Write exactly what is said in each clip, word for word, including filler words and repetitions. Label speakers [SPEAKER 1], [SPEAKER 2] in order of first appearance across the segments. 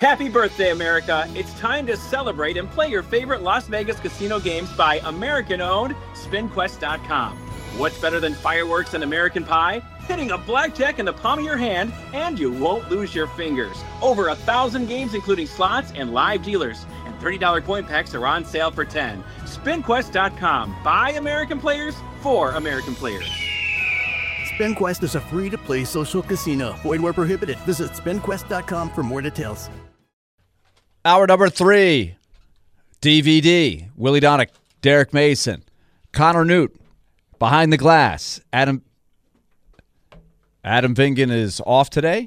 [SPEAKER 1] Happy birthday, America. It's time to celebrate and play your favorite Las Vegas casino games by American-owned Spin Quest dot com. What's better than fireworks and American Pie? Hitting a blackjack in the palm of your hand, and you won't lose your fingers. Over a thousand games, including slots and live dealers. And thirty dollars coin packs are on sale for ten dollars. Spin Quest dot com. By American players, for American players.
[SPEAKER 2] SpinQuest is a free-to-play social casino. Void where prohibited. Visit Spin Quest dot com for more details.
[SPEAKER 3] Hour number three, D V D. Willie Donick, Derek Mason, Connor Newt, Behind the Glass. Adam Adam Vingan is off today.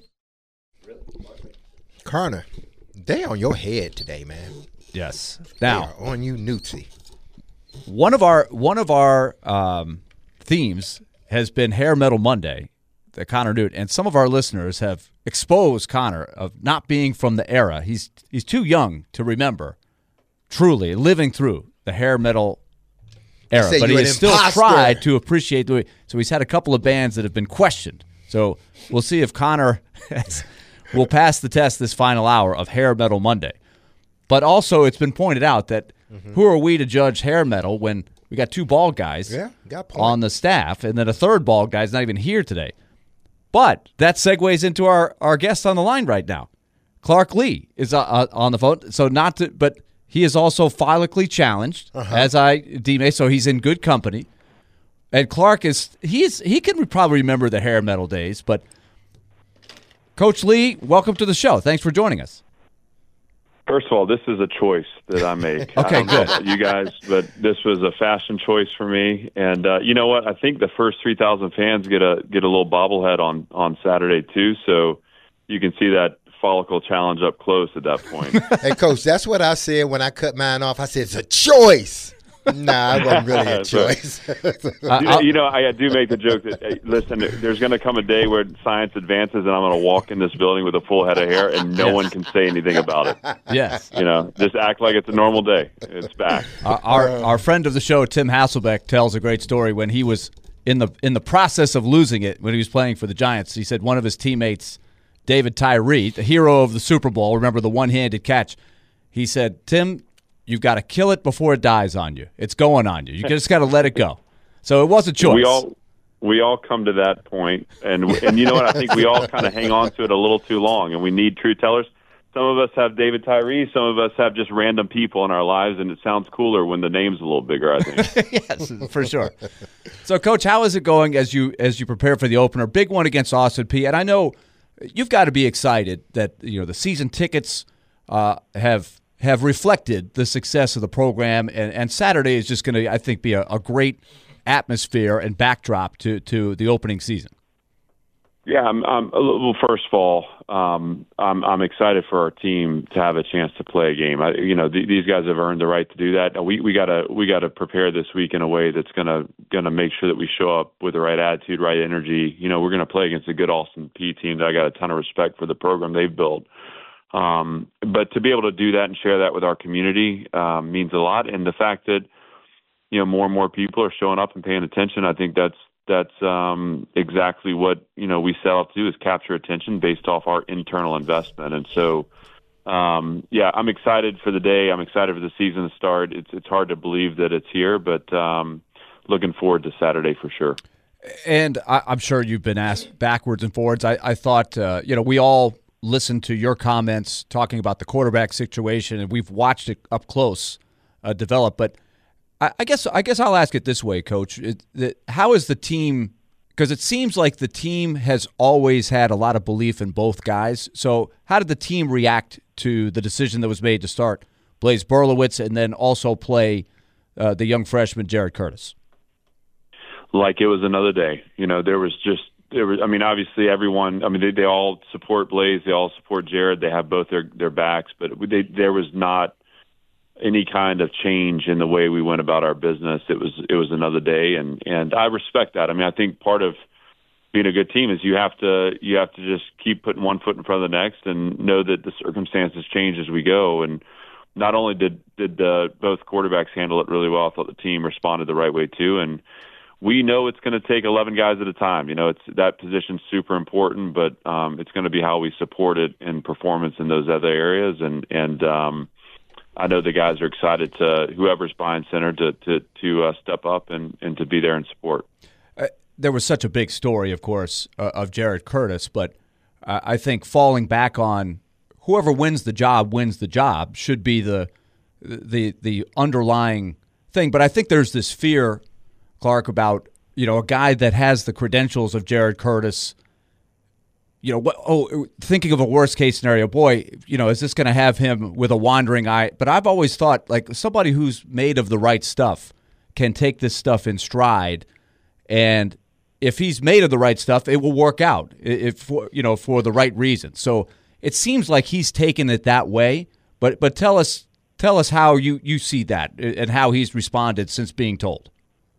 [SPEAKER 4] Connor, they on your head today, man.
[SPEAKER 3] Yes. Now
[SPEAKER 4] they are on you, Newtsy.
[SPEAKER 3] One of our one of our um, themes has been Hair Metal Monday, the Connor Newt, and some of our listeners have exposed Connor of not being from the era. He's he's too young to remember, truly, living through the hair metal era. But he has still
[SPEAKER 4] imposter.
[SPEAKER 3] tried to appreciate the way. So he's had a couple of bands that have been questioned. So we'll see if Connor has, will pass the test this final hour of Hair Metal Monday. But also it's been pointed out that mm-hmm. who are we to judge hair metal when we got two bald guys
[SPEAKER 4] yeah, got
[SPEAKER 3] on the staff, and then a third bald guy's not even here today. But that segues into our, our guest on the line right now. Clark Lee is uh, on the phone. So not to, but he is also phylically challenged, uh-huh. as I deem it. So he's in good company. And Clark is he's he can probably remember the hair metal days. But Coach Lee, welcome to the show. Thanks for joining us.
[SPEAKER 5] First of all, this is a choice that I make.
[SPEAKER 3] Okay,
[SPEAKER 5] I don't
[SPEAKER 3] good.
[SPEAKER 5] know about you guys, but this was a fashion choice for me. And uh, you know what? I think the first three thousand fans get a get a little bobblehead on, on Saturday, too. So you can see that follicle challenge up close at that point.
[SPEAKER 4] Hey, Coach, that's what I said when I cut mine off. I said, it's a choice. Nah, it wasn't really a choice.
[SPEAKER 5] you, know, you know, I do make the joke that, hey, listen, there's going to come a day where science advances and I'm going to walk in this building with a full head of hair and no yes. one can say anything about it.
[SPEAKER 3] Yes.
[SPEAKER 5] You know, just act like it's a normal day. It's back.
[SPEAKER 3] Our, our, our friend of the show, Tim Hasselbeck, tells a great story when he was in the in the process of losing it when he was playing for the Giants. He said one of his teammates, David Tyree, the hero of the Super Bowl, remember the one-handed catch, he said, Tim, you've got to kill it before it dies on you. It's going on you. You just got to let it go. So it was a choice.
[SPEAKER 5] We all we all come to that point, and and you know what? I think we all kind of hang on to it a little too long, and we need truth tellers. Some of us have David Tyree. Some of us have just random people in our lives, and it sounds cooler when the name's a little bigger, I think.
[SPEAKER 3] Yes, for sure. So, Coach, how is it going as you as you prepare for the opener? Big one against Austin Peay. And I know you've got to be excited that you know the season tickets uh, have – have reflected the success of the program, and, and Saturday is just going to, I think, be a, a great atmosphere and backdrop to, to the opening season.
[SPEAKER 5] Yeah, I'm, I'm, well, first of all, um, I'm, I'm excited for our team to have a chance to play a game. I, you know, th- these guys have earned the right to do that. We we gotta we gotta prepare this week in a way that's gonna gonna make sure that we show up with the right attitude, right energy. You know, we're gonna play against a good Austin Peay team that I got a ton of respect for the program they've built. Um, but to be able to do that and share that with our community um, means a lot. And the fact that, you know, more and more people are showing up and paying attention, I think that's that's um, exactly what, you know, we set out to do, is capture attention based off our internal investment. And so, um, yeah, I'm excited for the day. I'm excited for the season to start. It's it's hard to believe that it's here, but um, looking forward to Saturday for sure.
[SPEAKER 3] And I, I'm sure you've been asked backwards and forwards. I, I thought, uh, you know, we all – listen to your comments talking about the quarterback situation, and we've watched it up close uh, develop. But I, I guess I guess I'll ask it this way, Coach: it, it, how is the team? Because it seems like the team has always had a lot of belief in both guys. So how did the team react to the decision that was made to start Blaise Berlowitz and then also play uh, the young freshman Jared Curtis?
[SPEAKER 5] Like it was another day. You know, there was just. There was, I mean, obviously everyone, I mean, they, they all support Blaise. They all support Jared. They have both their, their backs, but they, there was not any kind of change in the way we went about our business. It was, it was another day. And, and I respect that. I mean, I think part of being a good team is you have to, you have to just keep putting one foot in front of the next and know that the circumstances change as we go. And not only did, did uh, both quarterbacks handle it really well, I thought the team responded the right way too. And we know it's going to take eleven guys at a time. You know, it's that position's super important, but um, it's going to be how we support it in performance in those other areas. And and um, I know the guys are excited to whoever's buying center to to to uh, step up and, and to be there and support.
[SPEAKER 3] Uh, there was such a big story, of course, uh, of Jared Curtis, but uh, I think falling back on whoever wins the job wins the job should be the the the underlying thing. But I think there's this fear, Clark, about, you know, a guy that has the credentials of Jared Curtis. You know, what, oh, thinking of a worst case scenario, boy, you know, is this going to have him with a wandering eye? But I've always thought, like, somebody who's made of the right stuff can take this stuff in stride, and if he's made of the right stuff, it will work out, if for, you know, for the right reason. So it seems like he's taken it that way. But but tell us tell us how you, you see that and how he's responded since being told.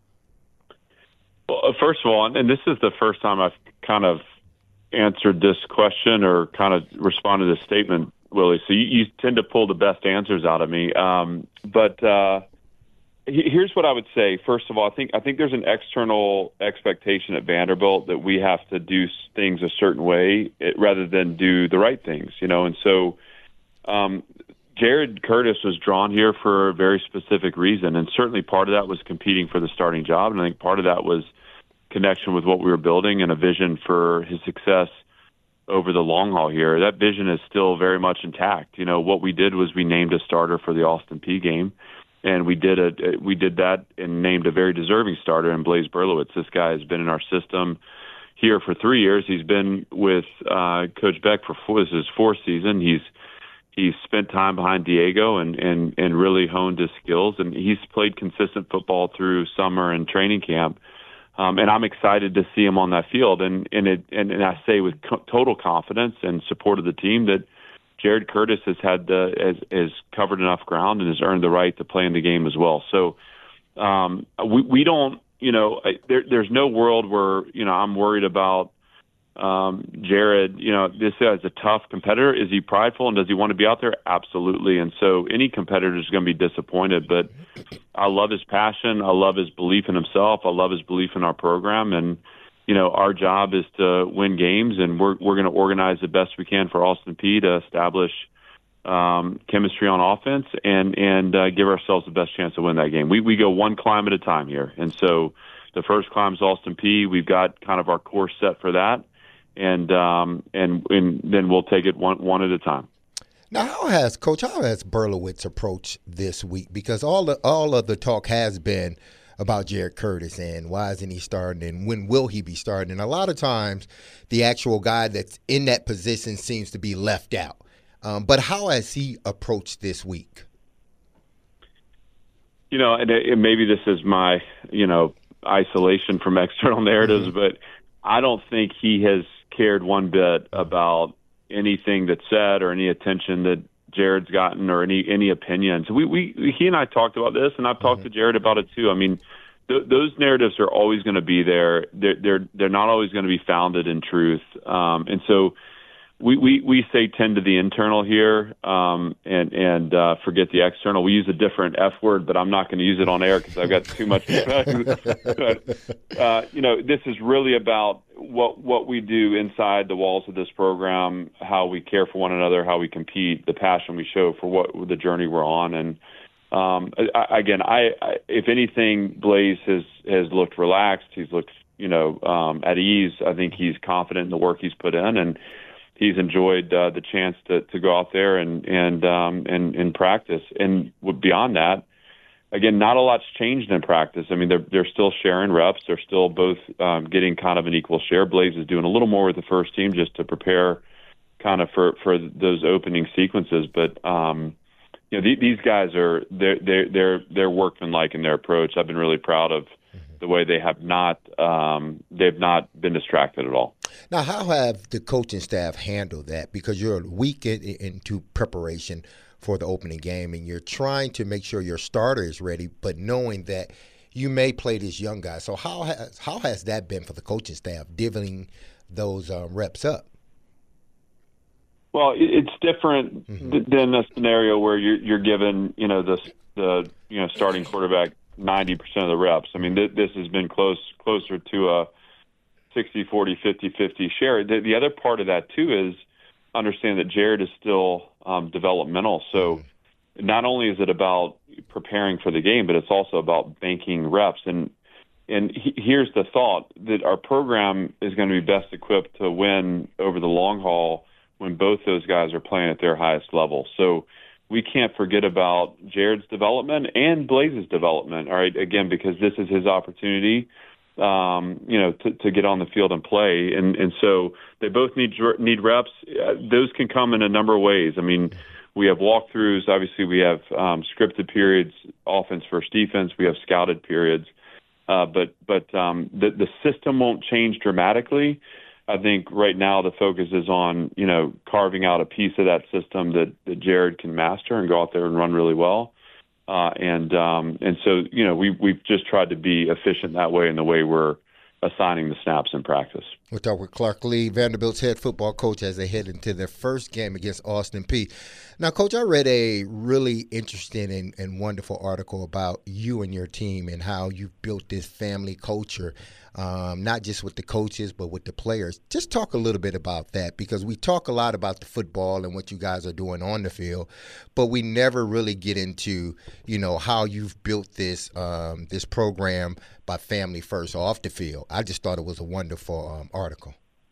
[SPEAKER 5] Well, first of all, and this is the first time I've kind of answered this question or kind of responded to this statement, Willie. So you, you tend to pull the best answers out of me. Um, but uh, here's what I would say. First of all, I think I think there's an external expectation at Vanderbilt that we have to do things a certain way it, rather than do the right things, you know. And so um, Jared Curtis was drawn here for a very specific reason, and certainly part of that was competing for the starting job, and I think part of that was connection with what we were building and a vision for his success over the long haul here. That vision is still very much intact. You know, what we did was we named a starter for the Austin Peay game, and we did a we did that and named a very deserving starter in Blaise Berlowitz. This guy has been in our system here for three years. He's been with uh, Coach Beck for four. This is his fourth season. He's he's spent time behind Diego and and and really honed his skills, and he's played consistent football through summer and training camp. Um, and I'm excited to see him on that field. And and it and, and I say with co- total confidence and support of the team that Jared Curtis has had the has, has covered enough ground and has earned the right to play in the game as well. So um, we we don't you know there, there's no world where you know I'm worried about um, Jared. You know, this guy's a tough competitor. Is he prideful and does he want to be out there? Absolutely. And so any competitor is going to be disappointed, but I love his passion. I love his belief in himself. I love his belief in our program. And, you know, our job is to win games, and we're we're going to organize the best we can for Austin Peay to establish um, chemistry on offense and and uh, give ourselves the best chance to win that game. We we go one climb at a time here. And so the first climb is Austin Peay. We've got kind of our course set for that. And um, and and then we'll take it one one at a time.
[SPEAKER 4] Now, how has Coach, how has Berlowitz approached this week? Because all the all of the talk has been about Jared Curtis and why isn't he starting and when will he be starting? And a lot of times, the actual guy that's in that position seems to be left out. Um, but how has he approached this week?
[SPEAKER 5] You know, and, and maybe this is my you know isolation from external narratives, mm-hmm. but I don't think he has cared one bit about anything that's said or any attention that Jared's gotten or any any opinions. We we he and I talked about this, and I've talked mm-hmm. to Jared about it too. I mean, th- those narratives are always going to be there. They're they're they're not always going to be founded in truth. Um, and so we, we we say tend to the internal here um, and and uh, forget the external. We use a different F word, but I'm not going to use it on air because I've got too much. but, uh, you know, this is really about what what we do inside the walls of this program, how we care for one another, how we compete, the passion we show for what the journey we're on. And um, I, again, I, I if anything, Blaise has has looked relaxed. He's looked you know um, at ease. I think he's confident in the work he's put in, and he's enjoyed uh, the chance to, to go out there and and um, and, and practice. And beyond that, again, not a lot's changed in practice. I mean, they're they're still sharing reps. They're still both um, getting kind of an equal share. Blaise is doing a little more with the first team just to prepare kind of for, for those opening sequences. But um, you know, th- these guys are they're they're they're they're workmanlike in their approach. I've been really proud of the way they have not um, they've not been distracted at all.
[SPEAKER 4] Now, how have the coaching staff handled that? Because you're a week in, into preparation for the opening game, and you're trying to make sure your starter is ready, but knowing that you may play this young guy. So how has how has that been for the coaching staff, divvying those uh, reps up?
[SPEAKER 5] Well, it's different mm-hmm. than a scenario where you're you're given you know the the you know starting quarterback ninety percent of the reps. I mean, th- this has been close closer to a sixty forty, fifty fifty share. The, the other part of that, too, is understand that Jared is still um, developmental. So not only is it about preparing for the game, but it's also about banking reps. And and he, here's the thought, that our program is going to be best equipped to win over the long haul when both those guys are playing at their highest level. So we can't forget about Jared's development and Blaze's development, all right, again, because this is his opportunity, um, you know, to, to get on the field and play. And, and so they both need need reps. Uh, those can come in a number of ways. I mean, we have walkthroughs. Obviously, we have um, scripted periods, offense versus defense. We have scouted periods. Uh, but but um, the, the system won't change dramatically. I think right now the focus is on, you know, carving out a piece of that system that, that Jared can master and go out there and run really well. Uh, and um, and so, you know, we, we've just tried to be efficient that way in the way we're assigning the snaps in practice.
[SPEAKER 4] We'll talk with Clark Lea, Vanderbilt's head football coach, as they head into their first game against Austin Peay. Now, Coach, I read a really interesting and, and wonderful article about you and your team and how you've built this family culture, um, not just with the coaches but with the players. Just talk a little bit about that, because we talk a lot about the football and what you guys are doing on the field, but we never really get into, you know, how you've built this um, this program by family first off the field. I just thought it was a wonderful um, article.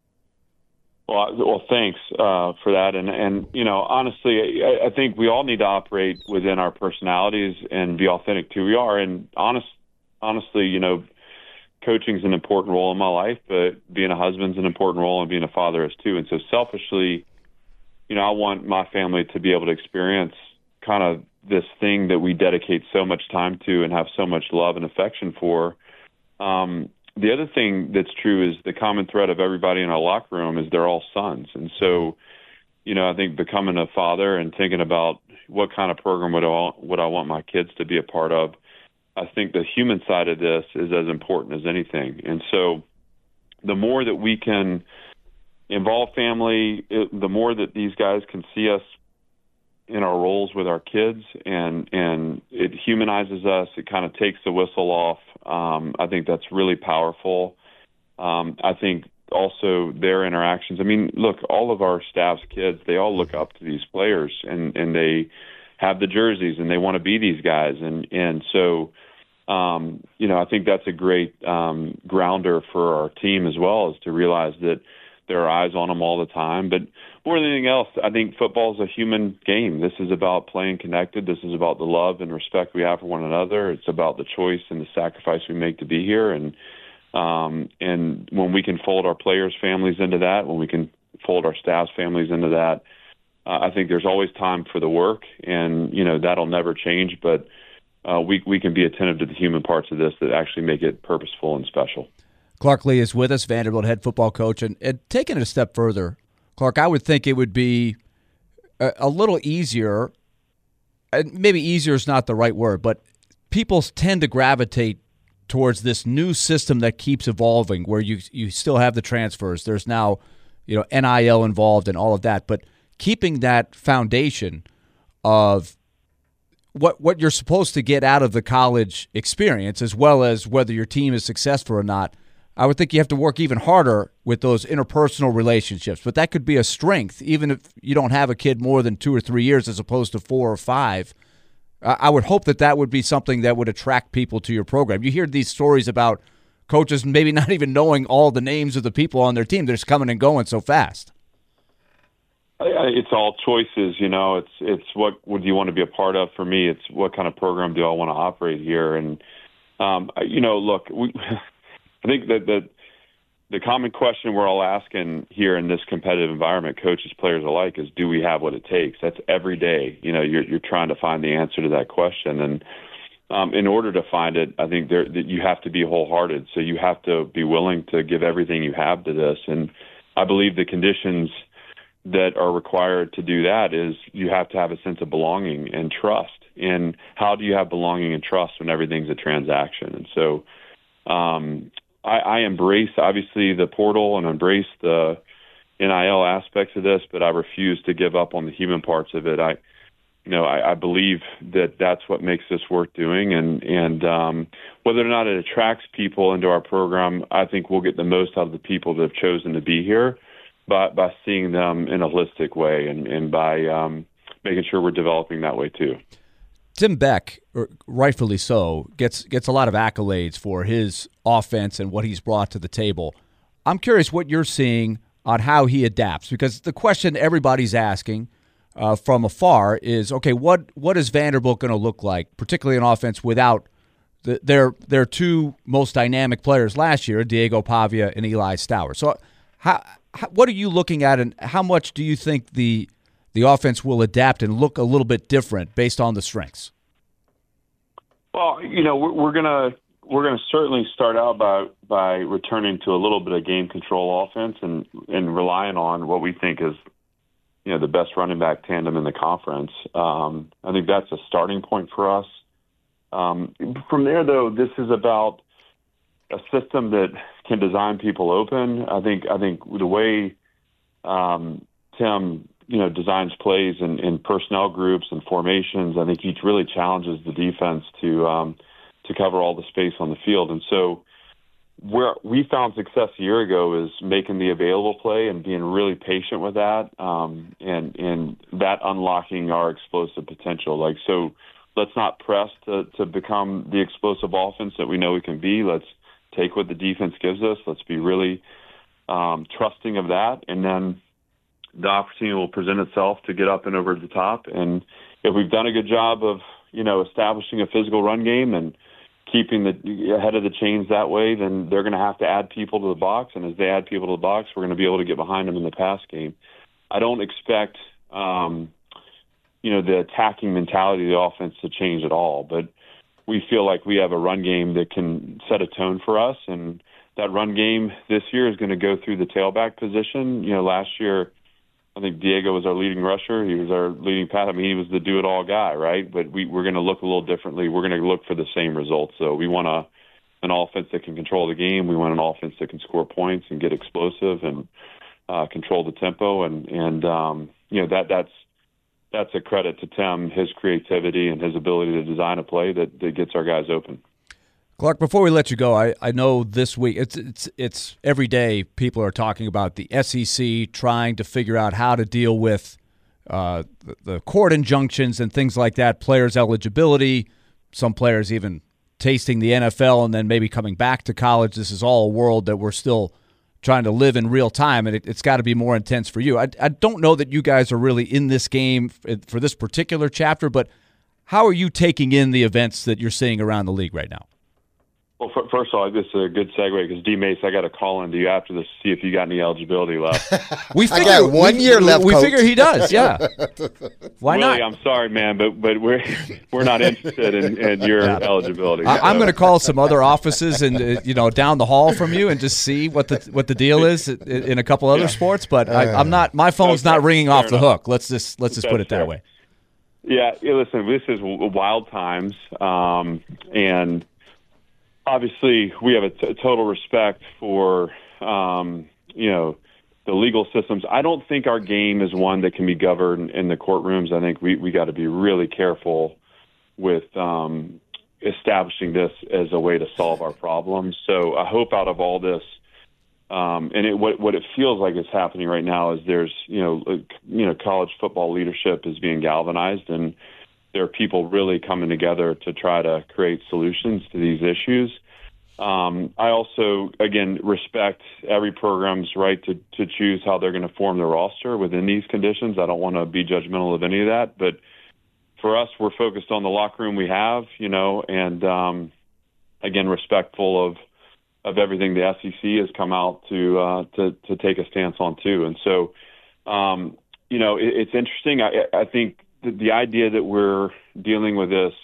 [SPEAKER 5] Well, well, thanks uh, for that. And, and you know, honestly, I, I think we all need to operate within our personalities and be authentic to who we are. And honest, honestly, you know, coaching is an important role in my life, but being a husband's an important role, and being a father is too. And so selfishly, you know, I want my family to be able to experience kind of this thing that we dedicate so much time to and have so much love and affection for. Um, the other thing that's true is the common thread of everybody in our locker room is they're all sons. And so, you know, I think becoming a father and thinking about what kind of program would I, would I want my kids to be a part of, I think the human side of this is as important as anything. And so the more that we can involve family, it, the more that these guys can see us in our roles with our kids, and, and it humanizes us. It kind of takes the whistle off. Um, I think that's really powerful. Um, I think also their interactions. I mean, look, all of our staff's kids, they all look up to these players, and, and they have the jerseys and they want to be these guys. And, and so, um, you know, I think that's a great um, grounder for our team as well, is to realize that there are eyes on them all the time. But more than anything else, I think football is a human game. This is about playing connected. This is about the love and respect we have for one another. It's about the choice and the sacrifice we make to be here. And um, and when we can fold our players' families into that, when we can fold our staff's families into that, uh, I think there's always time for the work. And, you know, that'll never change. But uh, we, we can be attentive to the human parts of this that actually make it purposeful and special.
[SPEAKER 3] Clark Lea is with us, Vanderbilt head football coach. And, and taking it a step further, Clark, I would think it would be a, a little easier, and maybe easier is not the right word, but people tend to gravitate towards this new system that keeps evolving, where you you still have the transfers. There's now, you know, N I L involved and all of that, but keeping that foundation of what what you're supposed to get out of the college experience, as well as whether your team is successful or not, I would think you have to work even harder with those interpersonal relationships. But that could be a strength, even if you don't have a kid more than two or three years as opposed to four or five. I would hope that that would be something that would attract people to your program. You hear these stories about coaches maybe not even knowing all the names of the people on their team. They're just coming and going so fast.
[SPEAKER 5] It's all choices, you know. It's it's what would you want to be a part of? For me, it's what kind of program do I want to operate here? And, um, you know, look, we – I think that the, the common question we're all asking here in this competitive environment, coaches, players alike, is do we have what it takes? That's every day. You know, you're you're trying to find the answer to that question. And um, in order to find it, I think there, that you have to be wholehearted. So you have to be willing to give everything you have to this. And I believe the conditions that are required to do that is you have to have a sense of belonging and trust. And how do you have belonging and trust when everything's a transaction? And so um, I, I embrace, obviously, the portal and embrace the N I L aspects of this, but I refuse to give up on the human parts of it. I, you know, I, I believe that that's what makes this worth doing. And, and um, whether or not it attracts people into our program, I think we'll get the most out of the people that have chosen to be here by, by seeing them in a holistic way and, and by um, making sure we're developing that way too.
[SPEAKER 3] Tim Beck, rightfully so, gets gets a lot of accolades for his offense and what he's brought to the table. I'm curious what you're seeing on how he adapts, because the question everybody's asking uh, from afar is, okay, what what is Vanderbilt going to look like, particularly in offense, without the, their their two most dynamic players last year, Diego Pavia and Eli Stauer? So, how, how what are you looking at, and how much do you think the the offense will adapt and look a little bit different based on the strengths?
[SPEAKER 5] Well, you know, we're, we're gonna we're gonna certainly start out by by returning to a little bit of game control offense and and relying on what we think is, you know, the best running back tandem in the conference. Um, I think that's a starting point for us. Um, from there, though, this is about a system that can design people open. I think I think the way um, Tim, you know, designs plays in, in personnel groups and formations, I think he really challenges the defense to um, to cover all the space on the field. And so where we found success a year ago is making the available play and being really patient with that, um, and and that unlocking our explosive potential. Like, so let's not press to, to become the explosive offense that we know we can be. Let's take what the defense gives us. Let's be really um, trusting of that, and then the opportunity will present itself to get up and over the top. And if we've done a good job of, you know, establishing a physical run game and keeping the ahead of the chains that way, then they're going to have to add people to the box. And as they add people to the box, we're going to be able to get behind them in the pass game. I don't expect, um, you know, the attacking mentality of the offense to change at all, but we feel like we have a run game that can set a tone for us. And that run game this year is going to go through the tailback position. You know, last year, I think Diego was our leading rusher. He was our leading pass. I mean, he was the do-it-all guy, right? But we, we're going to look a little differently. We're going to look for the same results. So we want a, an offense that can control the game. We want an offense that can score points and get explosive and uh, control the tempo. And, and um, you know, that that's that's a credit to Tim, his creativity and his ability to design a play that, that gets our guys open.
[SPEAKER 3] Clark, before we let you go, I, I know this week it's it's it's every day people are talking about the S E C trying to figure out how to deal with uh, the, the court injunctions and things like that, players' eligibility, some players even tasting the N F L and then maybe coming back to college. This is all a world that we're still trying to live in real time, and it, it's got to be more intense for you. I, I don't know that you guys are really in this game for this particular chapter, but how are you taking in the events that you're seeing around the league right now?
[SPEAKER 5] Well, first of all, this is a good segue because D. Mace, I got to call into you after this to see if you got any eligibility left.
[SPEAKER 3] we figure,
[SPEAKER 4] I got one
[SPEAKER 3] we,
[SPEAKER 4] year left.
[SPEAKER 3] We
[SPEAKER 4] coach.
[SPEAKER 3] figure he does. Yeah. Why
[SPEAKER 5] Willie,
[SPEAKER 3] not?
[SPEAKER 5] I'm sorry, man, but but we're we're not interested in, in your yeah. eligibility.
[SPEAKER 3] I, I'm going to call some other offices and uh, you know down the hall from you and just see what the what the deal is in, in a couple other yeah. sports. But I, I'm not. My phone's okay. not ringing off the hook. Let's just let's just That's put it that fair. way.
[SPEAKER 5] Yeah. Listen, this is wild times, um, and. Obviously, we have a t- total respect for, um, you know, the legal systems. I don't think our game is one that can be governed in the courtrooms. I think we, we got to be really careful with um, establishing this as a way to solve our problems. So I hope out of all this, um, and it, what what it feels like is happening right now is there's, you know, you know, college football leadership is being galvanized, and there are people really coming together to try to create solutions to these issues. Um, I also, again, respect every program's right to, to choose how they're going to form their roster within these conditions. I don't want to be judgmental of any of that, but for us, we're focused on the locker room we have, you know, and um, again, respectful of of everything the S E C has come out to uh, to to take a stance on too. And so, um, you know, it, it's interesting. I, I think the idea that we're dealing with this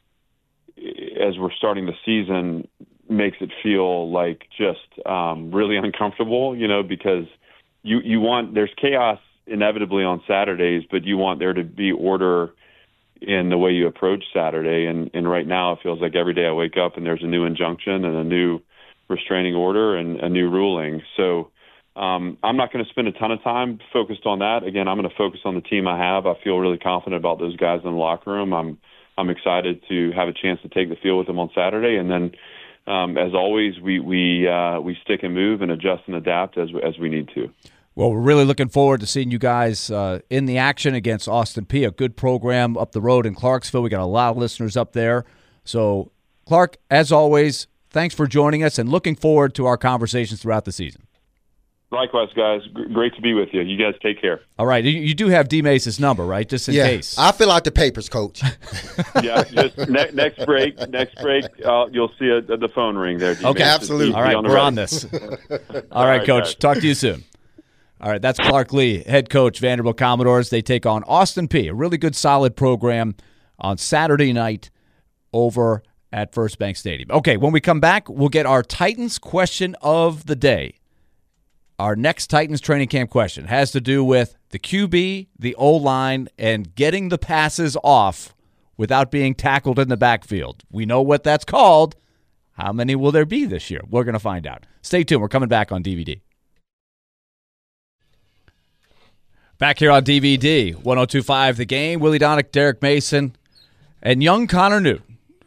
[SPEAKER 5] as we're starting the season makes it feel like just um, really uncomfortable, you know, because you, you want, there's chaos inevitably on Saturdays, but you want there to be order in the way you approach Saturday. And, and right now it feels like every day I wake up and there's a new injunction and a new restraining order and a new ruling. So Um, I'm not going to spend a ton of time focused on that. Again, I'm going to focus on the team I have. I feel really confident about those guys in the locker room. I'm I'm excited to have a chance to take the field with them on Saturday, and then, um, as always, we we uh, we stick and move and adjust and adapt as as we need to.
[SPEAKER 3] Well, we're really looking forward to seeing you guys uh, in the action against Austin Peay, a good program up the road in Clarksville. We got a lot of listeners up there. So, Clark, as always, thanks for joining us and looking forward to our conversations throughout the season.
[SPEAKER 5] Likewise, guys. G- great to be with you. You guys take care.
[SPEAKER 3] All right. You, you do have D. Mace's number, right? Just in
[SPEAKER 4] yeah,
[SPEAKER 3] case.
[SPEAKER 4] I'll fill out the papers, Coach.
[SPEAKER 5] Yeah, just ne- next break, next break, uh, you'll see a, the phone ring there. D.
[SPEAKER 3] Okay,
[SPEAKER 5] Mace.
[SPEAKER 4] absolutely.
[SPEAKER 5] Just
[SPEAKER 3] All right,
[SPEAKER 5] on the
[SPEAKER 3] we're
[SPEAKER 5] ready.
[SPEAKER 3] on this. All right,
[SPEAKER 5] right,
[SPEAKER 3] Coach.
[SPEAKER 5] guys.
[SPEAKER 3] Talk to you soon. All right, that's Clark Lea, head coach, Vanderbilt Commodores. They take on Austin Peay, a really good, solid program on Saturday night over at First Bank Stadium. Okay, when we come back, we'll get our Titans question of the day. Our next Titans training camp question has to do with the Q B, the O-line, and getting the passes off without being tackled in the backfield. We know what that's called. How many will there be this year? We're going to find out. Stay tuned. We're coming back on D V D. Back here on D V D, one oh two point five The Game. Willie Donick, Derek Mason, and young Connor Newton.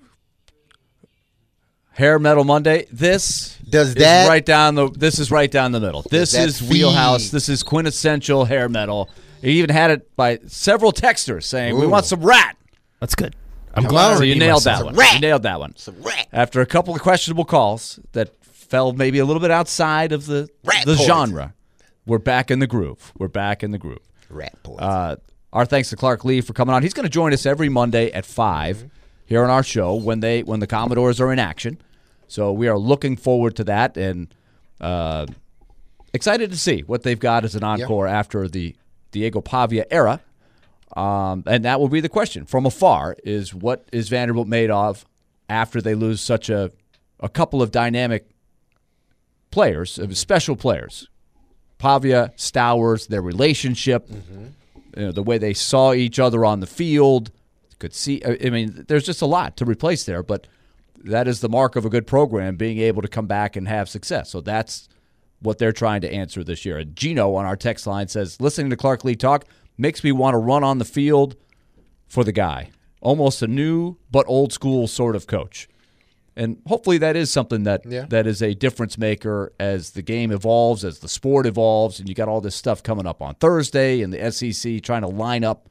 [SPEAKER 3] Hair Metal Monday. This
[SPEAKER 4] Does
[SPEAKER 3] is
[SPEAKER 4] that-
[SPEAKER 3] right down the. This is right down the middle. This
[SPEAKER 4] that
[SPEAKER 3] is wheelhouse.
[SPEAKER 4] feed?
[SPEAKER 3] This is quintessential hair metal. He even had it by several texters saying, "We
[SPEAKER 4] Ooh.
[SPEAKER 3] want some rat."
[SPEAKER 6] That's good. I'm
[SPEAKER 4] Come
[SPEAKER 6] glad
[SPEAKER 4] on.
[SPEAKER 6] I
[SPEAKER 3] So you
[SPEAKER 6] redeemed
[SPEAKER 3] nailed
[SPEAKER 6] myself.
[SPEAKER 3] that one.
[SPEAKER 4] rat.
[SPEAKER 3] You nailed that one.
[SPEAKER 4] It's a rat.
[SPEAKER 3] After a couple of questionable calls that fell maybe a little bit outside of the
[SPEAKER 4] Rat
[SPEAKER 3] the
[SPEAKER 4] poison.
[SPEAKER 3] genre, we're back in the groove. We're back in the groove.
[SPEAKER 4] Rat poison.
[SPEAKER 3] Uh, our thanks to Clark Lea for coming on. He's going to join us every Monday at five
[SPEAKER 4] Mm-hmm.
[SPEAKER 3] here on our show when they when the Commodores are in action. So we are looking forward to that and uh, excited to see what they've got as an encore after the Diego Pavia era. Um, and that will be the question from afar: is what is Vanderbilt made of after they lose such a a couple of dynamic players, uh, special players, Pavia, Stowers, their relationship. You know, the way they saw each other on the field, could see. I mean, there's just a lot to replace there, but that is the mark of a good program, being able to come back and have success. So that's what they're trying to answer this year. And Gino on our text line says, listening to Clark Lea talk makes me want to run on the field for the guy. Almost a new but old school sort of coach. And hopefully that is something that
[SPEAKER 4] Yeah.
[SPEAKER 3] that is a difference maker as the game evolves, as the sport evolves, and you got all this stuff coming up on Thursday and the S E C trying to line up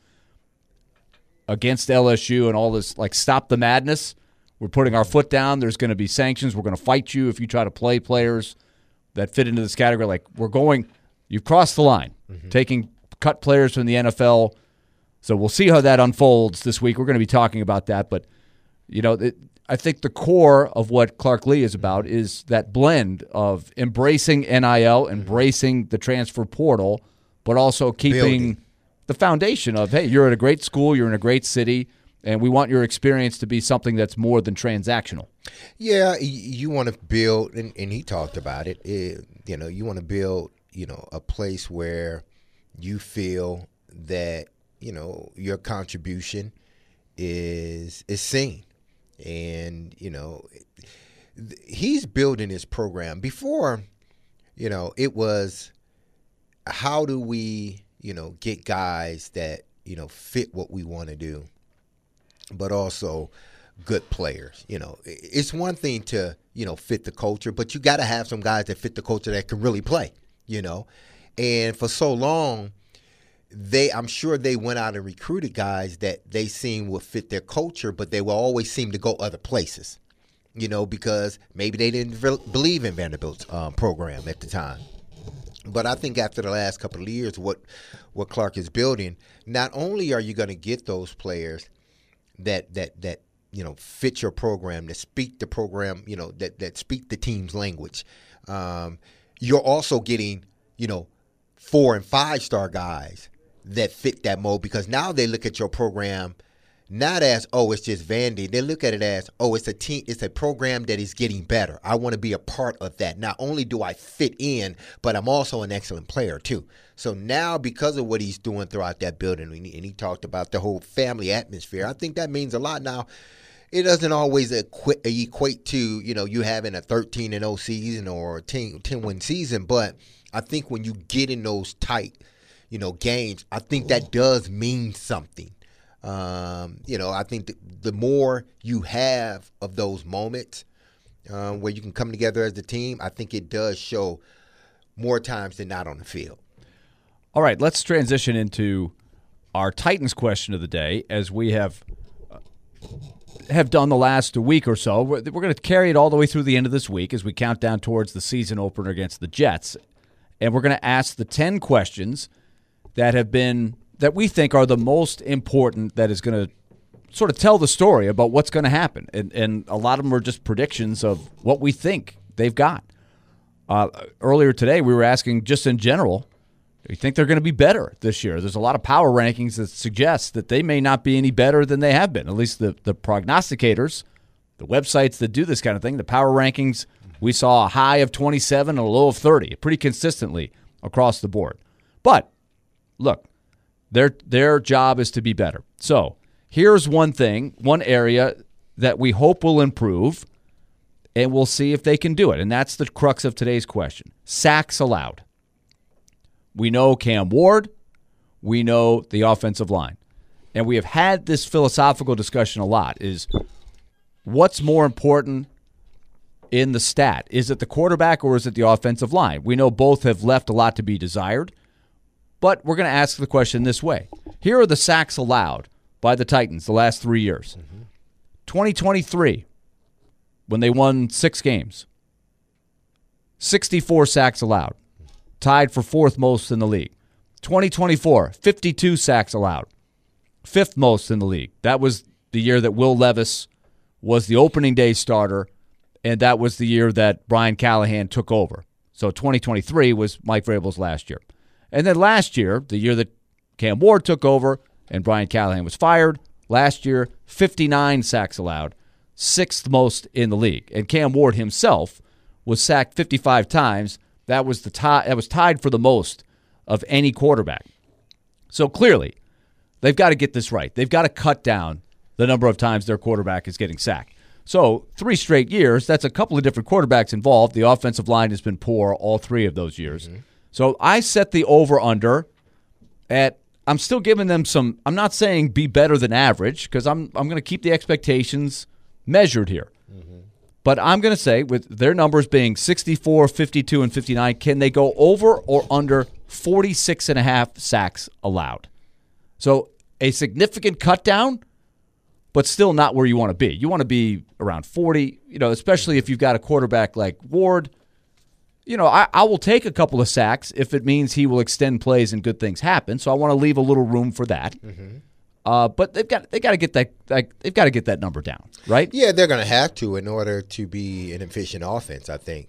[SPEAKER 3] against L S U and all this, like, stop the madness. We're putting our foot down. There's going to be sanctions. We're going to fight you if you try to play players that fit into this category. Like, we're going, you've crossed the line,
[SPEAKER 4] Mm-hmm.
[SPEAKER 3] taking cut players from the N F L. So we'll see how that unfolds this week. We're going to be talking about that. But, you know, it, I think the core of what Clark Lea is about is that blend of embracing N I L, embracing the transfer portal, but also keeping
[SPEAKER 4] Building.
[SPEAKER 3] the foundation of, hey, you're at a great school, you're in a great city, and we want your experience to be something that's more than transactional.
[SPEAKER 4] Yeah, y- you want to build, and, and he talked about it, it. You know, you want to build, you know, a place where you feel that, you know, your contribution is is seen, and you know, th- he's building his program. Before, you know, it was how do we, you know, get guys that, you know, fit what we want to do, but also good players. You know, it's one thing to, you know, fit the culture, but you got to have some guys that fit the culture that can really play, you know. And for so long, they, I'm sure they went out and recruited guys that they seen would fit their culture, but they will always seem to go other places, you know, because maybe they didn't re- believe in Vanderbilt's um, program at the time. But I think after the last couple of years, what what Clark is building, not only are you going to get those players that that that you know fit your program, that speak the program, you know that that speak the team's language, um, you're also getting you know four and five star guys that fit that mold, because now they look at your program not as, oh, it's just Vandy. They look at it as, oh, it's a team, it's a program that is getting better. I want to be a part of that. Not only do I fit in, but I'm also an excellent player too. So now, because of what he's doing throughout that building, and he, and he talked about the whole family atmosphere, I think that means a lot. Now, it doesn't always equate, equate to, you know, you having a thirteen and oh season or a ten-win season. But I think when you get in those tight, you know, games, I think that does mean something. Um, you know, I think the, the more you have of those moments uh, where you can come together as a team, I think it does show more times than not on the field.
[SPEAKER 3] All right, let's transition into our Titans question of the day, as we have uh, have done the last week or so. We're, we're going to carry it all the way through the end of this week as we count down towards the season opener against the Jets. And we're going to ask the ten questions that have been that we think are the most important, that is going to sort of tell the story about what's going to happen. And, and a lot of them are just predictions of what we think they've got. Uh, earlier today, we were asking just in general, do you think they're going to be better this year? There's a lot of power rankings that suggest that they may not be any better than they have been. At least the, the prognosticators, the websites that do this kind of thing, the power rankings, we saw a high of twenty-seven and a low of thirty pretty consistently across the board. But, look, their their job is to be better. So here's one thing, one area that we hope will improve, and we'll see if they can do it. And that's the crux of today's question. Sacks allowed. We know Cam Ward. We know the offensive line. And we have had this philosophical discussion a lot, is what's more important in the stat? Is it the quarterback or is it the offensive line? We know both have left a lot to be desired. But we're going to ask the question this way. Here are the sacks allowed by the Titans the last three years. Mm-hmm. twenty twenty-three, when they won six games, sixty-four sacks allowed, tied for fourth most in the league. twenty twenty-four, fifty-two sacks allowed, fifth most in the league. That was the year that Will Levis was the opening day starter, and that was the year that Brian Callahan took over. So twenty twenty-three was Mike Vrabel's last year. And then last year, the year that Cam Ward took over and Brian Callahan was fired, last year, fifty-nine sacks allowed, sixth most in the league. And Cam Ward himself was sacked fifty-five times. That was the tie, that was tied for the most of any quarterback. So clearly, they've got to get this right. They've got to cut down the number of times their quarterback is getting sacked. So three straight years, that's a couple of different quarterbacks involved. The offensive line has been poor all three of those years. Mm-hmm. So I set the over-under at, I'm still giving them some, I'm not saying be better than average, because I'm I'm going to keep the expectations measured here. Mm-hmm. But I'm going to say, with their numbers being sixty-four, fifty-two, and fifty-nine, can they go over or under forty-six and a half sacks allowed? So a significant cut down, but still not where you want to be. You want to be around forty, you know, especially if you've got a quarterback like Ward. You know, I, I will take a couple of sacks if it means he will extend plays and good things happen. So I want to leave a little room for that. Mm-hmm. Uh, but they've got they got to get that like, they've got to get that number down, right?
[SPEAKER 4] Yeah, they're going to have to in order to be an efficient offense, I think.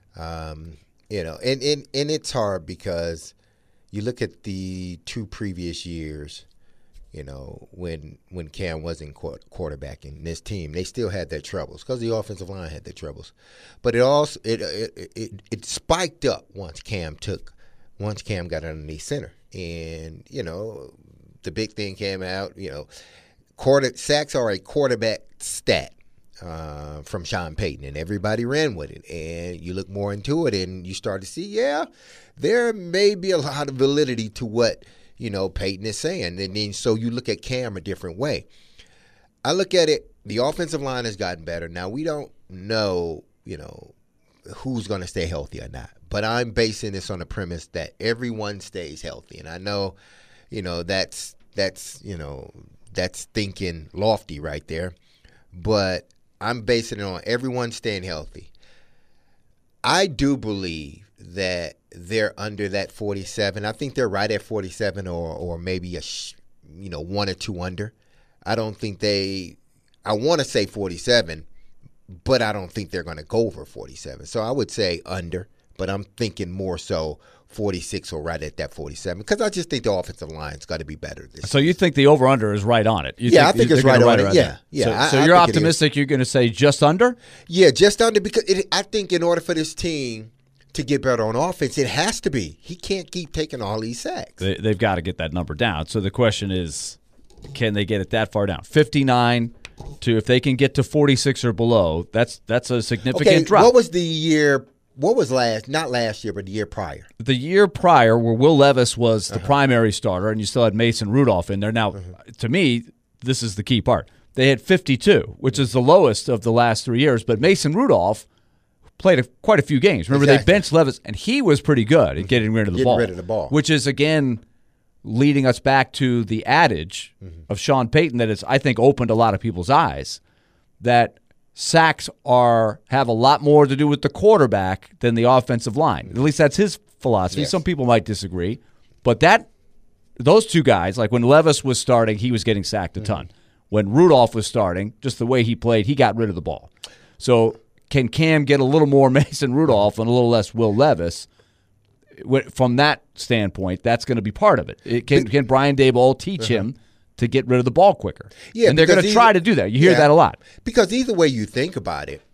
[SPEAKER 4] Um, you know, and, and and it's hard because you look at the two previous years. You know, when when Cam wasn't quarterbacking this team, they still had their troubles because the offensive line had their troubles. But it also it it, it it spiked up once Cam took once Cam got underneath center, and you know the big thing came out. You know, quarter sacks are a quarterback stat uh, from Sean Payton, and everybody ran with it. And you look more into it, and you start to see, yeah, there may be a lot of validity to what, you know, Peyton is saying. And then so you look at Cam a different way. I look at it, the offensive line has gotten better. Now, we don't know, you know, who's going to stay healthy or not. But I'm basing this on the premise that everyone stays healthy. And I know, you know, that's, that's you know, that's thinking lofty right there. But I'm basing it on everyone staying healthy. I do believe that they're under that forty-seven. I think they're right at forty-seven, or or maybe a sh- you know one or two under. I don't think they. I want to say forty-seven, but I don't think they're going to go over forty-seven. So I would say under, but I'm thinking more so forty-six or right at that forty-seven, because I just think the offensive line's got to be better this
[SPEAKER 3] So
[SPEAKER 4] season.
[SPEAKER 3] You think the over under is right on it? You
[SPEAKER 4] yeah,
[SPEAKER 3] think,
[SPEAKER 4] I think
[SPEAKER 3] you
[SPEAKER 4] it's
[SPEAKER 3] think
[SPEAKER 4] right on it.
[SPEAKER 3] right
[SPEAKER 4] Yeah,
[SPEAKER 3] there.
[SPEAKER 4] yeah.
[SPEAKER 3] So,
[SPEAKER 4] I,
[SPEAKER 3] so
[SPEAKER 4] I
[SPEAKER 3] you're
[SPEAKER 4] think
[SPEAKER 3] optimistic you're going to say just under?
[SPEAKER 4] Yeah, just under, because it, I think in order for this team to get better on offense, it has to be. He can't keep taking all these sacks.
[SPEAKER 3] They, they've got to get that number down. So the question is, can they get it that far down? fifty-nine to if they can get to forty-six or below, that's that's a significant
[SPEAKER 4] okay,
[SPEAKER 3] drop.
[SPEAKER 4] What was the year? What was last? Not last year, but the year prior.
[SPEAKER 3] The year prior, where Will Levis was the
[SPEAKER 4] uh-huh.
[SPEAKER 3] primary starter, and you still had Mason Rudolph in there. Now, uh-huh. to me, this is the key part. They had fifty-two, which is the lowest of the last three years. But Mason Rudolph played a, quite a few games. Remember, exactly. they benched Levis, and he was pretty good at getting rid of the
[SPEAKER 4] getting
[SPEAKER 3] ball.
[SPEAKER 4] rid of the ball,
[SPEAKER 3] which is again leading us back to the adage mm-hmm. of Sean Payton that has, I think, opened a lot of people's eyes that sacks are have a lot more to do with the quarterback than the offensive line. At least that's his philosophy. Yes. Some people might disagree, but that those two guys, like when Levis was starting, he was getting sacked a ton. Mm-hmm. When Rudolph was starting, just the way he played, he got rid of the ball. So can Cam get a little more Mason Rudolph and a little less Will Levis? From that standpoint, that's going to be part of it. it can, can Brian Daboll teach uh-huh. him to get rid of the ball quicker?
[SPEAKER 4] Yeah,
[SPEAKER 3] and they're going to try to do that. You hear
[SPEAKER 4] yeah,
[SPEAKER 3] that a lot.
[SPEAKER 4] Because either way you think about it,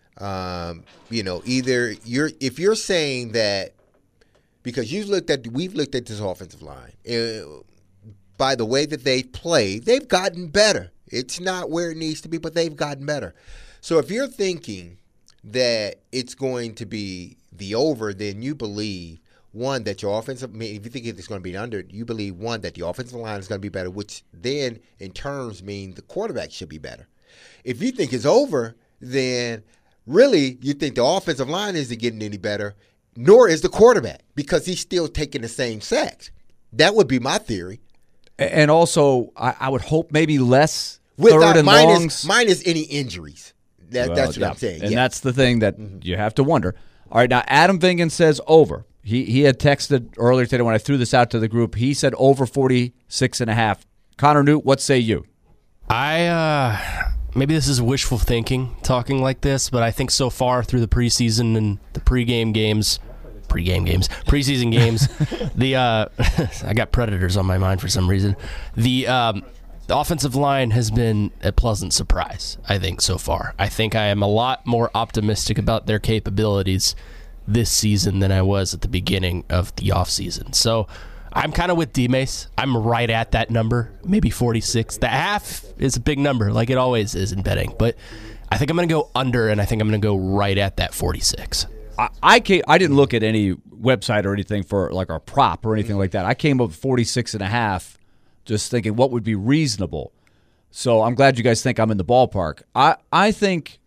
[SPEAKER 4] um, you know, either you're if you're saying that because you've looked at we've looked at this offensive line uh, by the way that they play, they've gotten better. It's not where it needs to be, but they've gotten better. So if you're thinking that it's going to be the over, then you believe. One, that your offensive, I mean, if you think it's going to be under, you believe, one, that the offensive line is going to be better, which then in terms mean the quarterback should be better. If you think it's over, then really you think the offensive line isn't getting any better, nor is the quarterback, because he's still taking the same sacks. That would be my theory.
[SPEAKER 3] And also, I, I would hope maybe less
[SPEAKER 4] Without,
[SPEAKER 3] third and
[SPEAKER 4] minus,
[SPEAKER 3] longs.
[SPEAKER 4] Minus any injuries. That,
[SPEAKER 3] well,
[SPEAKER 4] that's what
[SPEAKER 3] yeah.
[SPEAKER 4] I'm saying.
[SPEAKER 3] And
[SPEAKER 4] yeah.
[SPEAKER 3] that's the thing that mm-hmm. you have to wonder. All right, now Adam Vingan says over. He he had texted earlier today when I threw this out to the group. He said over forty-six and a half. Connor Newt, what say you?
[SPEAKER 6] I uh, maybe this is wishful thinking, talking like this, but I think so far through the preseason and the pregame games, pregame games, preseason games, the uh, I got Predators on my mind for some reason. The um, the offensive line has been a pleasant surprise, I think, so far. I think I am a lot more optimistic about their capabilities this season than I was at the beginning of the offseason. So I'm kind of with D-Mace. I'm right at that number, maybe forty-six. The half is a big number, like it always is in betting. But I think I'm going to go under, and I think I'm going to go right at that forty-six.
[SPEAKER 3] I I, came, I didn't look at any website or anything for like our prop or anything like that. I came up with forty-six and a half, just thinking what would be reasonable. So I'm glad you guys think I'm in the ballpark. I, I think,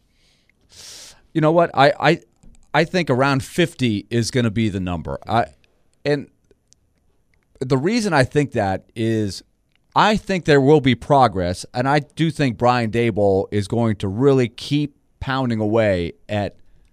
[SPEAKER 3] you know what, I, I – I think around fifty is going to be the number. I, and the reason I think that is I think there will be progress, and I do think Brian Daboll is going to really keep pounding away at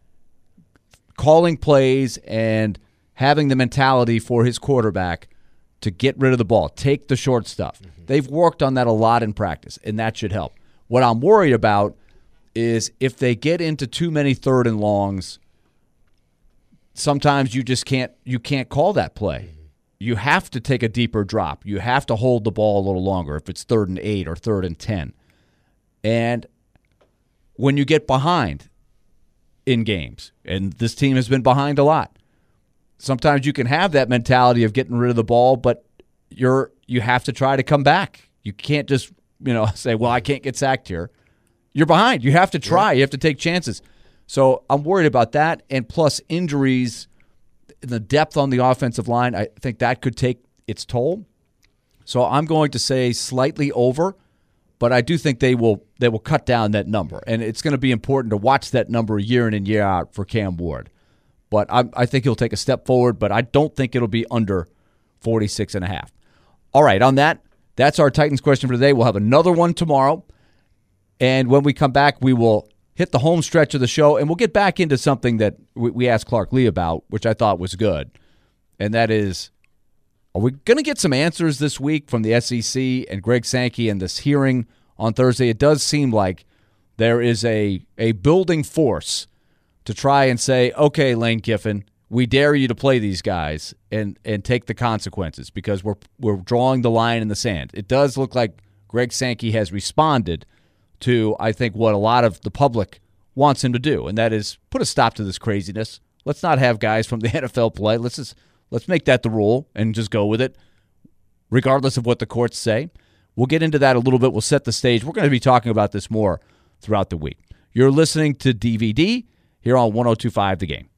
[SPEAKER 3] calling plays and having the mentality for his quarterback to get rid of the ball, take the short stuff. Mm-hmm. They've worked on that a lot in practice, and that should help. What I'm worried about is if they get into too many third and longs, sometimes you just can't you can't call that play. You have to take a deeper drop. You have to hold the ball a little longer if it's third and eight or third and ten. And when you get behind in games, and this team has been behind a lot, sometimes you can have that mentality of getting rid of the ball, but you're you have to try to come back. You can't just, you know, say, well, I can't get sacked here. You're behind. You have to try. Yeah. You have to take chances. So I'm worried about that, and plus injuries, the depth on the offensive line, I think that could take its toll. So I'm going to say slightly over, but I do think they will they will cut down that number, and it's going to be important to watch that number year in and year out for Cam Ward. But I, I think he'll take a step forward, but I don't think it'll be under forty-six and a half. All right, on that, that's our Titans question for today. We'll have another one tomorrow, and when we come back, we will hit the home stretch of the show, and we'll get back into something that we asked Clark Lee about, which I thought was good, and that is, are we going to get some answers this week from the S E C and Greg Sankey in this hearing on Thursday? It does seem like there is a, a building force to try and say, okay, Lane Kiffin, we dare you to play these guys and, and take the consequences because we're we're drawing the line in the sand. It does look like Greg Sankey has responded to, I think, what a lot of the public wants him to do, and that is put a stop to this craziness. Let's not have guys from the N F L play. Let's just let's make that the rule and just go with it, regardless of what the courts say. We'll get into that a little bit. We'll set the stage. We're going to be talking about this more throughout the week. You're listening to D V D here on one oh two point five The Game.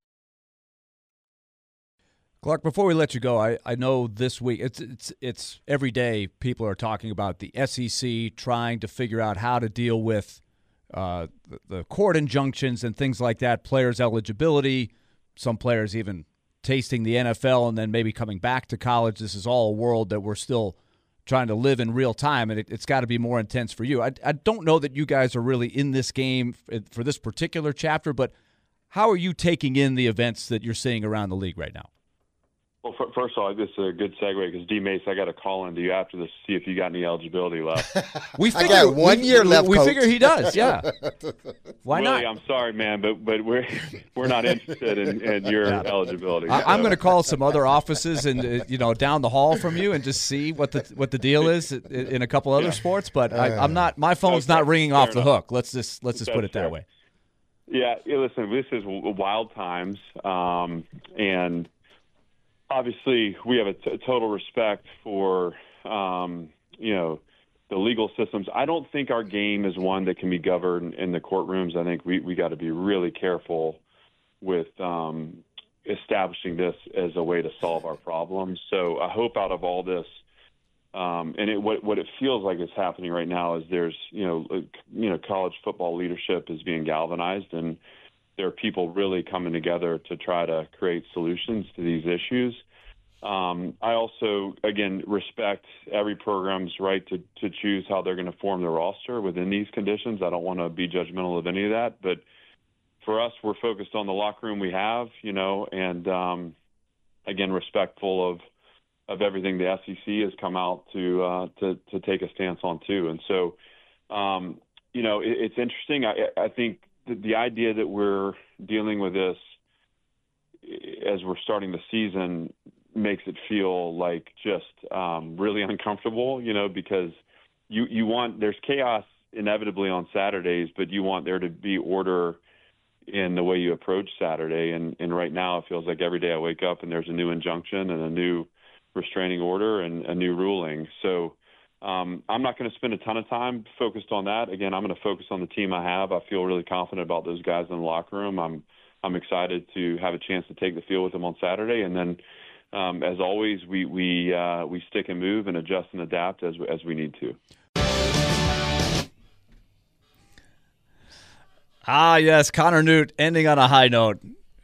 [SPEAKER 3] Clark, before we let you go, I, I know this week, it's it's it's every day people are talking about the S E C trying to figure out how to deal with uh, the, the court injunctions and things like that, players' eligibility, some players even tasting the N F L and then maybe coming back to college. This is all a world that we're still trying to live in real time, and it, it's got to be more intense for you. I, I don't know that you guys are really in this game for this particular chapter, but how are you taking in the events that you're seeing around the league right now?
[SPEAKER 5] Well, first of all, this is a good segue because D. Mace, I got to call into you after this to see if you got any eligibility left.
[SPEAKER 3] we figure,
[SPEAKER 4] I got one
[SPEAKER 3] we,
[SPEAKER 4] year
[SPEAKER 3] we,
[SPEAKER 4] left.
[SPEAKER 3] We
[SPEAKER 4] coach.
[SPEAKER 3] figure he does. Yeah. Why
[SPEAKER 5] Willie,
[SPEAKER 3] not?
[SPEAKER 5] I'm sorry, man, but but we're we're not interested in, in your yeah. eligibility.
[SPEAKER 3] I, I'm going to call some other offices and uh, you know down the hall from you and just see what the what the deal is in, in a couple other yeah. sports. But uh, I, I'm not. My phone's okay, not ringing off the enough. hook. Let's just let's just That's put it that
[SPEAKER 5] fair.
[SPEAKER 3] way.
[SPEAKER 5] Yeah. Listen, this is wild times, um, and. Obviously, we have a t- total respect for, um, you know, the legal systems. I don't think our game is one that can be governed in the courtrooms. I think we, we got to be really careful with um, establishing this as a way to solve our problems. So I hope out of all this, um, and it, what what it feels like is happening right now is there's, you know, you know, college football leadership is being galvanized, and there are people really coming together to try to create solutions to these issues. Um, I also, again, respect every program's right to, to choose how they're going to form their roster within these conditions. I don't want to be judgmental of any of that. But for us, we're focused on the locker room we have, you know, and, um, again, respectful of of everything the S E C has come out to uh, to, to take a stance on, too. And so, um, you know, it, it's interesting. I, I think The, the idea that we're dealing with this as we're starting the season makes it feel like just um, really uncomfortable, you know, because you, you want – there's chaos inevitably on Saturdays, but you want there to be order in the way you approach Saturday. And, and right now it feels like every day I wake up and there's a new injunction and a new restraining order and a new ruling. So – Um, I'm not going to spend a ton of time focused on that. Again, I'm going to focus on the team I have. I feel really confident about those guys in the locker room. I'm I'm excited to have a chance to take the field with them on Saturday. And then, um, as always, we we uh, we stick and move and adjust and adapt as as we need to.
[SPEAKER 3] Ah, yes, Connor Newt ending on a high note.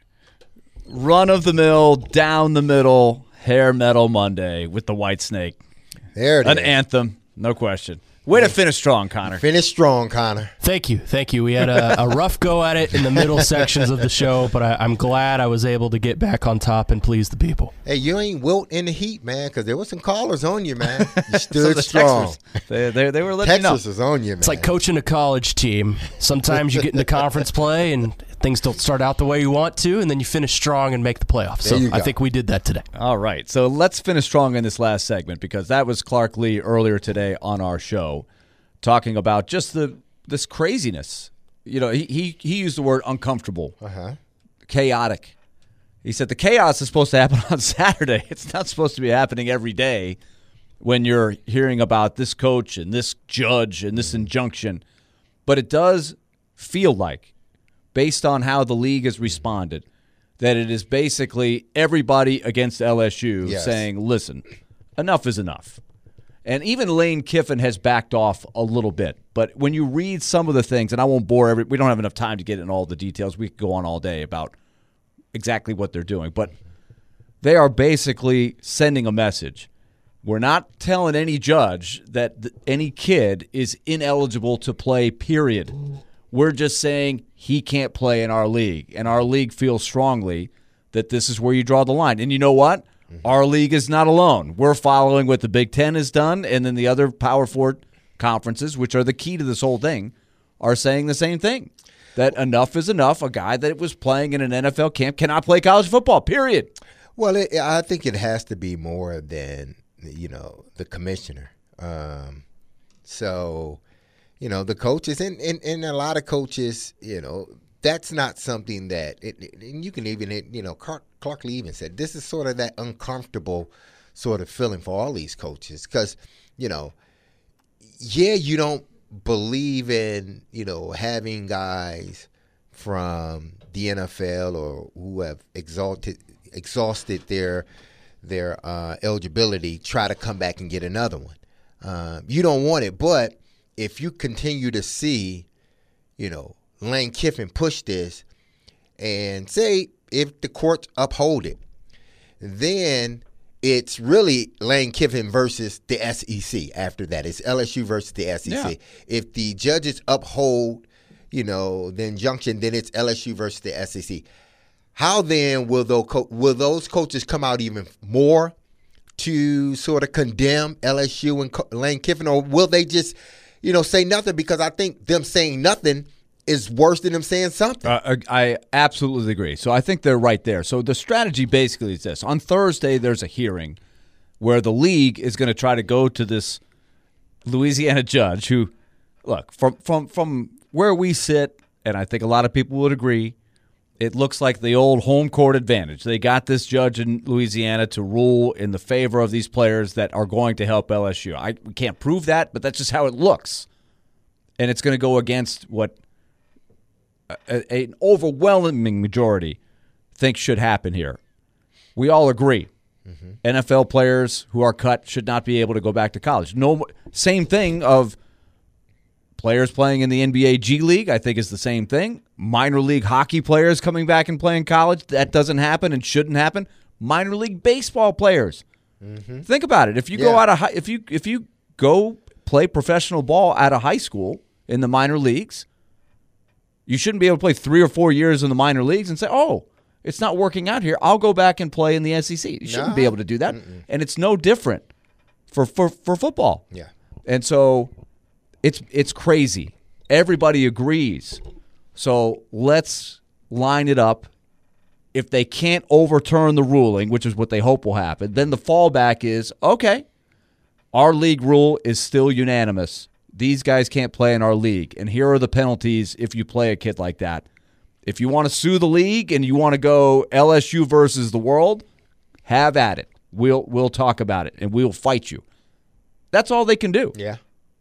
[SPEAKER 3] Run of the mill, down the middle, hair metal Monday with the White Snake.
[SPEAKER 4] There it
[SPEAKER 3] An
[SPEAKER 4] is.
[SPEAKER 3] anthem, no question. Way to finish strong, Connor.
[SPEAKER 4] Finish strong, Connor.
[SPEAKER 6] Thank you. Thank you. We had a, a rough go at it in the middle sections of the show, but I, I'm glad I was able to get back on top and please the people.
[SPEAKER 4] Hey, you ain't wilt in the heat, man, because there were some callers on you, man. You stood so strong.
[SPEAKER 3] They, they, they were letting you know.
[SPEAKER 4] Texas is on you, man.
[SPEAKER 6] It's like coaching a college team. Sometimes you get into conference play and things don't start out the way you want to, and then you finish strong and make the playoffs. So I think we did that today.
[SPEAKER 3] All right. So let's finish strong in this last segment because that was Clark Lea earlier today on our show talking about just the this craziness. You know, he he, he used the word uncomfortable,
[SPEAKER 4] uh-huh.
[SPEAKER 3] chaotic. He said the chaos is supposed to happen on Saturday. It's not supposed to be happening every day when you're hearing about this coach and this judge and this injunction. But it does feel like, based on how the league has responded, that it is basically everybody against L S U
[SPEAKER 4] yes.
[SPEAKER 3] saying, listen, enough is enough. And even Lane Kiffin has backed off a little bit. But when you read some of the things, and I won't bore every, we don't have enough time to get in all the details. We could go on all day about exactly what they're doing. But they are basically sending a message. We're not telling any judge that th- any kid is ineligible to play, period. We're just saying he can't play in our league. And our league feels strongly that this is where you draw the line. And you know what? Our league is not alone. We're following what the Big Ten has done, and then the other Power Four conferences, which are the key to this whole thing, are saying the same thing, that enough is enough. A guy that was playing in an N F L camp cannot play college football, period.
[SPEAKER 4] Well, it, I think it has to be more than, you know, the commissioner. Um, so, you know, the coaches, and, and, and a lot of coaches, you know, that's not something that, it, and you can even, it, you know, Clark, Clark Lea even said, this is sort of that uncomfortable sort of feeling for all these coaches because, you know, yeah, you don't believe in, you know, having guys from the N F L or who have exalted, exhausted their their uh, eligibility try to come back and get another one. Uh, you don't want it, but if you continue to see, you know, Lane Kiffin push this, and say if the courts uphold it, then it's really Lane Kiffin versus the S E C after that. It's L S U versus the S E C.
[SPEAKER 3] Yeah.
[SPEAKER 4] If the judges uphold, you know, the injunction, then it's L S U versus the S E C. How then will those, co- will those coaches come out even more to sort of condemn L S U and Co- Lane Kiffin, or will they just, you know, say nothing? Because I think them saying nothing is worse than them saying something.
[SPEAKER 3] Uh, I absolutely agree. So I think they're right there. So the strategy basically is this. On Thursday, there's a hearing where the league is going to try to go to this Louisiana judge who, look, from, from, from where we sit, and I think a lot of people would agree, it looks like the old home court advantage. They got this judge in Louisiana to rule in the favor of these players that are going to help L S U. I we can't prove that, but that's just how it looks. And it's going to go against what a, a, an overwhelming majority think should happen here. We all agree. Mm-hmm. N F L players who are cut should not be able to go back to college. No, same thing of players playing in the N B A G League, I think is the same thing. Minor league hockey players coming back and playing college, that doesn't happen and shouldn't happen. Minor league baseball players. Mm-hmm. Think about it. If you
[SPEAKER 4] yeah.
[SPEAKER 3] go out of high, if you if you go play professional ball out of high school in the minor leagues, you shouldn't be able to play three or four years in the minor leagues and say, "Oh, it's not working out here. I'll go back and play in the S E C." You shouldn't
[SPEAKER 4] nah.
[SPEAKER 3] be able to do that. Mm-mm. And it's no different for for for football.
[SPEAKER 4] Yeah.
[SPEAKER 3] And so it's it's crazy. Everybody agrees. So let's line it up. If they can't overturn the ruling, which is what they hope will happen, then the fallback is, okay, our league rule is still unanimous. These guys can't play in our league, and here are the penalties if you play a kid like that. If you want to sue the league and you want to go L S U versus the world, have at it. We'll we'll talk about it, and we'll fight you. That's all they can do.
[SPEAKER 4] Yeah.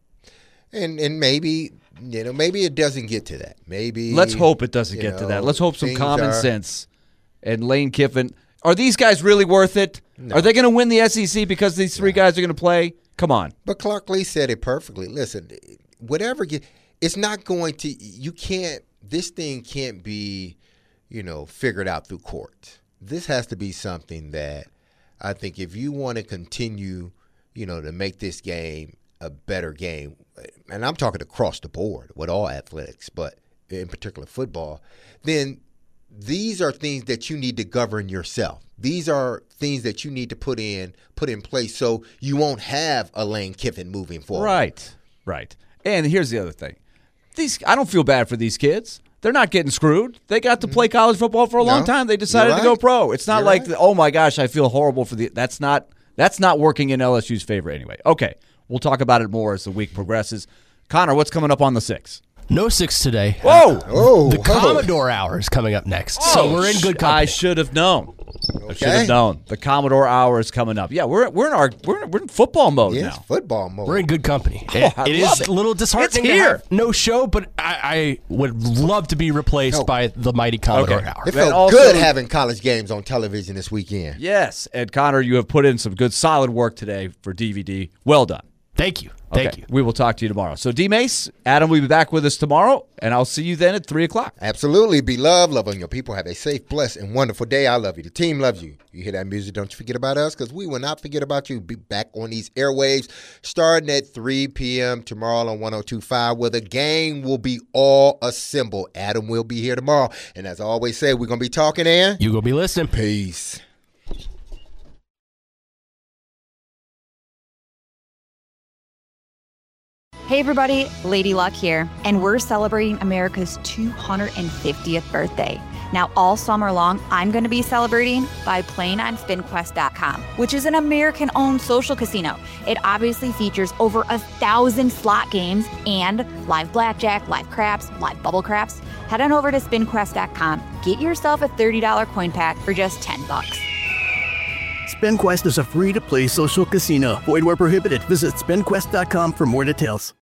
[SPEAKER 4] And and maybe, you know, maybe it doesn't get to that. Maybe
[SPEAKER 3] Let's hope it doesn't get
[SPEAKER 4] know,
[SPEAKER 3] to that. Let's hope some common
[SPEAKER 4] are,
[SPEAKER 3] sense. And Lane Kiffin, are these guys really worth it?
[SPEAKER 4] No.
[SPEAKER 3] Are they going to win the S E C because these three guys are going to play? Come on.
[SPEAKER 4] But Clark Lee said it perfectly. Listen, whatever, get, it's not going to, you can't, this thing can't be, you know, figured out through court. This has to be something that I think if you want to continue, you know, to make this game a better game, and I'm talking across the board with all athletics, but in particular football, then these are things that you need to govern yourself. These are things that you need to put in put in place so you won't have a Lane Kiffin moving forward.
[SPEAKER 3] Right, right. And here's the other thing. These I don't feel bad for these kids. They're not getting screwed. They got to play college football for a long
[SPEAKER 4] No,
[SPEAKER 3] time. They decided
[SPEAKER 4] right.
[SPEAKER 3] to go pro. It's not
[SPEAKER 4] You're
[SPEAKER 3] like,
[SPEAKER 4] right.
[SPEAKER 3] oh my gosh, I feel horrible for the. That's not that's not working in L S U's favor anyway. Okay, we'll talk about it more as the week progresses. Connor, what's coming up on the sixth?
[SPEAKER 6] No six today.
[SPEAKER 3] Whoa!
[SPEAKER 4] Oh,
[SPEAKER 6] The
[SPEAKER 4] whoa.
[SPEAKER 6] Commodore Hour is coming up next, so we're in good company.
[SPEAKER 3] I should have known. I should
[SPEAKER 4] Okay.
[SPEAKER 3] have known. The Commodore Hour is coming up. Yeah, we're we're in our we're we're in football mode
[SPEAKER 4] Yes,
[SPEAKER 3] now.
[SPEAKER 4] football mode.
[SPEAKER 6] We're in good company. It,
[SPEAKER 3] I
[SPEAKER 6] it
[SPEAKER 3] love
[SPEAKER 6] is
[SPEAKER 3] it.
[SPEAKER 6] a little disheartening
[SPEAKER 3] It's
[SPEAKER 6] to
[SPEAKER 3] here.
[SPEAKER 6] have no show, but I, I would love to be replaced
[SPEAKER 4] No.
[SPEAKER 6] by the mighty Commodore
[SPEAKER 3] Okay.
[SPEAKER 6] Hour.
[SPEAKER 4] It
[SPEAKER 3] And
[SPEAKER 4] felt
[SPEAKER 3] also-
[SPEAKER 4] good having college games on television this weekend.
[SPEAKER 3] Yes, and Connor, you have put in some good, solid work today for D V D. Well done.
[SPEAKER 6] Thank you. Thank
[SPEAKER 3] Okay,
[SPEAKER 6] you.
[SPEAKER 3] We will talk to you tomorrow. So, D Mace, Adam will be back with us tomorrow, and I'll see you then at three o'clock.
[SPEAKER 4] Absolutely. Be loved. Love on your people. Have a safe, blessed, and wonderful day. I love you. The team loves you. You hear that music? Don't you forget about us, because we will not forget about you. Be back on these airwaves starting at three p.m. tomorrow on one oh two point five, where the gang will be all assembled. Adam will be here tomorrow. And as I always say, we're going to be talking and
[SPEAKER 6] You go be listening.
[SPEAKER 4] peace.
[SPEAKER 7] Hey everybody, Lady Luck here, and we're celebrating America's two hundred fiftieth birthday. Now all summer long, I'm going to be celebrating by playing on Spin Quest dot com, which is an American-owned social casino. It obviously features over a thousand slot games and live blackjack, live craps, live bubble craps. Head on over to Spin Quest dot com, get yourself a thirty dollars coin pack for just ten bucks.
[SPEAKER 2] SpinQuest is a free-to-play social casino. Void where prohibited. Visit spin quest dot com for more details.